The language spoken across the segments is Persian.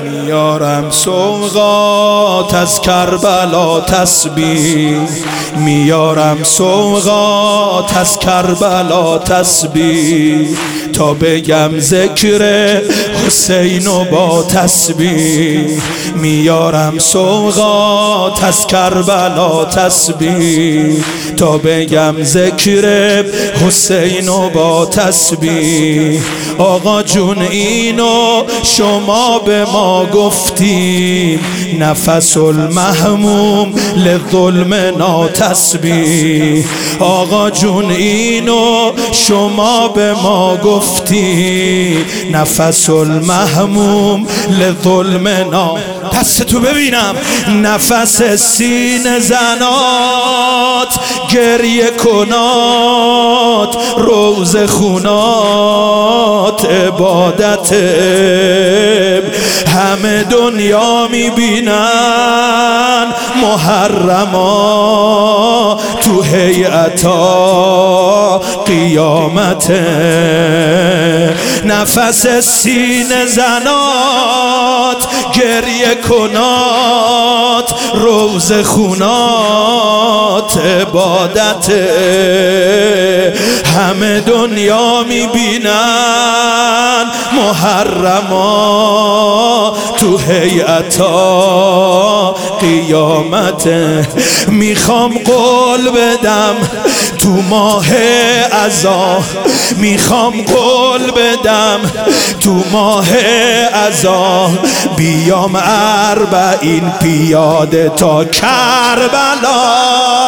میارم سوغات از کربلا تسبیح، میارم سوغات از کربلا تسبیح، تا بگم ذکر حسین و با تسبیح. میارم سوغات از کربلا تسبیح، تا بگم ذکر حسین و با تسبیح. آقا جون اینو شما به ما گفتیم، نفس المهموم لظلم ناتسبیح. آقا جون اینو شما به ما گفتیم، نفس المهموم لظلم دستتو ببینم. نفس سینه زنات، گریه کنات، روز خونات عبادت. همه دنیا میبینن محرما، تو هیئتا قیامت. نفس سینه زنات، گریه کنات، روز خونات عبادت. همه دنیا میبینن محرما، تو هیئتا قیامت. میخوام قول بدم تو ماه عزا، میخوام قول بدم تو ماه عزا، بیام 40 پیاده تا کربلا.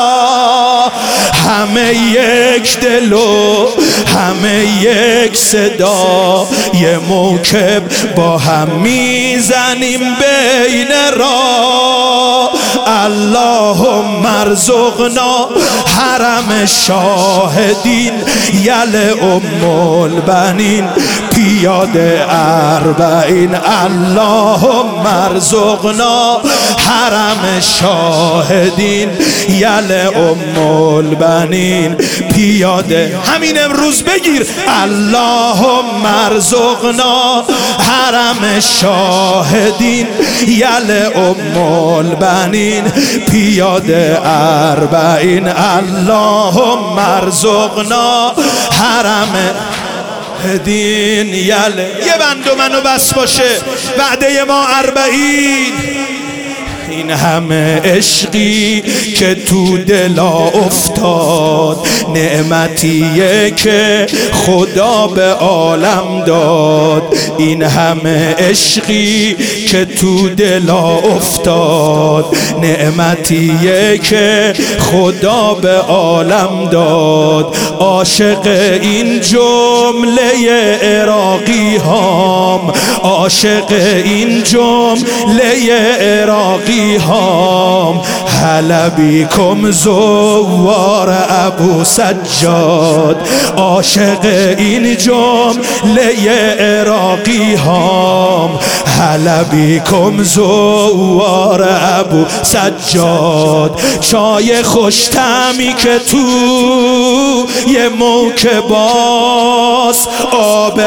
همه یک دل و همه یک صدا، یه موکب با هم میزنیم بین راه. اللهم ارزقنا حرم شاهدین، یل ام البنین پیاده 40. اللهم ارزقنا حرم شاهدین، یل ام البنین پیاده. همین امروز بگیر اللهم ارزقنا حرم شاهدین، یل ام البنین پیاده 40. اللهم ارزقنا حرم دین یل. یه بند و منو بس باشه، وعده ما 40. این همه عشقی که تو دلا افتاد، نعمتیه که خدا به عالم داد. این همه عشقی که تو دلا افتاد، نعمتیه که خدا به عالم داد. عاشق این جمله عراقی هام، عاشق این جمله عراقی هام، حلبیکم زوار ابو سجاد. عاشق این جمله عراقی هام، حلبیکم زوار ابو سجاد. چای خوشتمی که تو یه موکباس، آب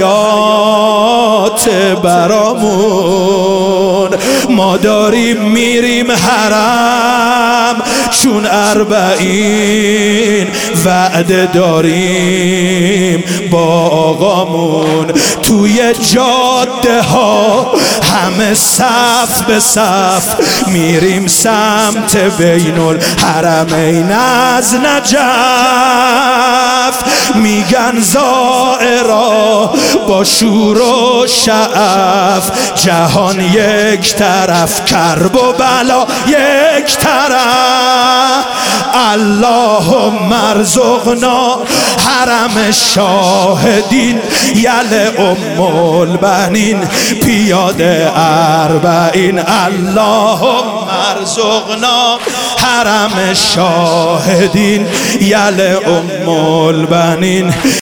حیات برامون. ما داریم میریم حرم چون 40، وعده داریم با آقامون. توی جاده ها همه صف به صف، میریم سمت بین الحرمین از نجف. میگن زائرا با شور و شعف، جهان یک طرف، کرب و بلا یک طرف. اللهم ارزقنا حرم شاهدین، یل ام البنین پیاده 40. اللهم ارزقنا حرم شاهدین، یل ام البنین